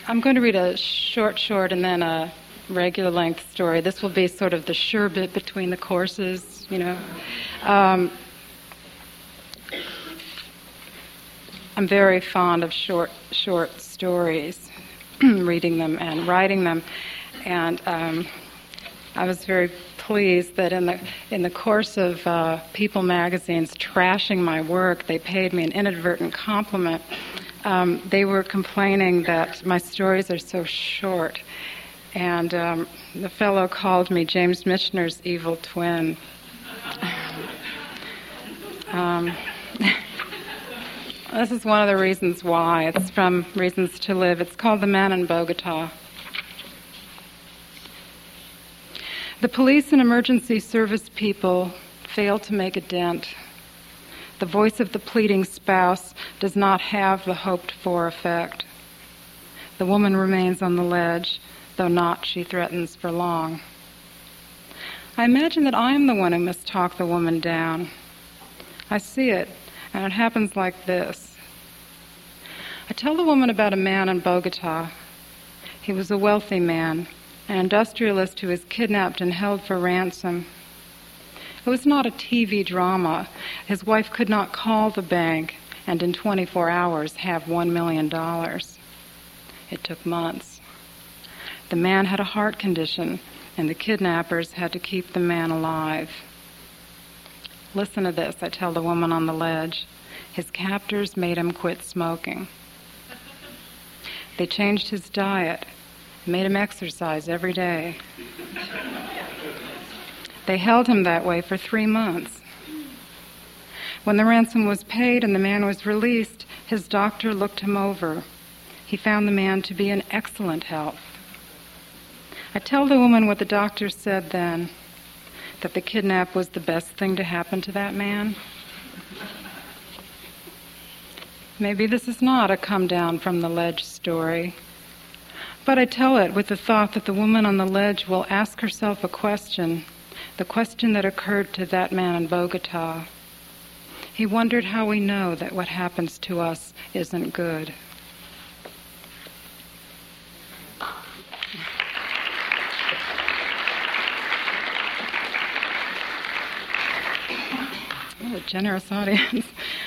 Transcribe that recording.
I'm going to read a short, and then a regular length story. This will be sort of the sure bit between the courses, you know. I'm very fond of short stories, reading them and writing them, and I was very pleased that in the course of People magazine's trashing my work, they paid me an inadvertent compliment. They were complaining that my stories are so short, and the fellow called me James Michener's evil twin. This is one of the reasons why. It's from Reasons to Live. It's called The Man in Bogota. The police and emergency service people fail to make a dent. The voice of the pleading spouse does not have the hoped-for effect. The woman remains on the ledge, though not, she threatens, for long. I imagine that I am the one who must talk the woman down. I see it, and it happens like this. I tell the woman about a man in Bogota. He was a wealthy man, an industrialist who was kidnapped and held for ransom. It was not a TV drama. His wife could not call the bank and in 24 hours have $1 million. It took months. The man had a heart condition, and the kidnappers had to keep the man alive. Listen to this, I tell the woman on the ledge. His captors made him quit smoking. They changed his diet, made him exercise every day. They held him that way for 3 months. When the ransom was paid and the man was released, his doctor looked him over. He found the man to be in excellent health. I tell the woman what the doctor said then, that the kidnap was the best thing to happen to that man. Maybe this is not a come down from the ledge story, but I tell it with the thought that the woman on the ledge will ask herself a question, the question that occurred to that man in Bogota. He wondered how we know that what happens to us isn't good. What a generous audience.